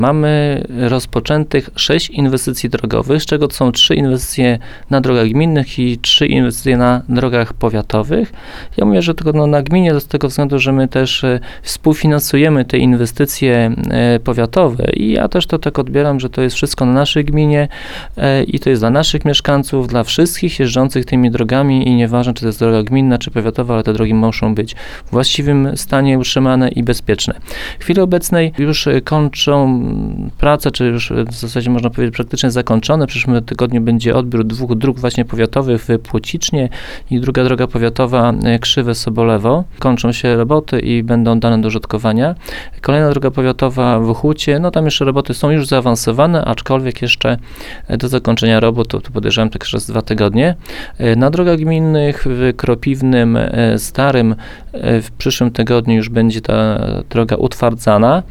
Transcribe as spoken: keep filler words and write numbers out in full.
Mamy rozpoczętych sześć inwestycji drogowych, z czego to są trzy inwestycje na drogach gminnych i trzy inwestycje na drogach powiatowych. Ja mówię, że tylko no, na gminie z tego względu, że my też e, współfinansujemy te inwestycje e, powiatowe i ja też to tak odbieram, że to jest wszystko na naszej gminie e, i to jest dla naszych mieszkańców, dla wszystkich jeżdżących tymi drogami i nieważne, czy to jest droga gminna, czy powiatowa, ale te drogi muszą być w właściwym stanie utrzymane i bezpieczne. W chwili obecnej już e, kończą prace, czy już w zasadzie można powiedzieć praktycznie zakończone. W przyszłym tygodniu będzie odbiór dwóch dróg właśnie powiatowych w Płocicznie i druga droga powiatowa Krzywe-Sobolewo. Kończą się roboty i będą dane do użytkowania. Kolejna droga powiatowa w Hucie, no tam jeszcze roboty są już zaawansowane, aczkolwiek jeszcze do zakończenia robót, to, to podejrzewam tak przez dwa tygodnie. Na drogach gminnych w Kropiwnym Starym w przyszłym tygodniu już będzie ta droga utwardzana.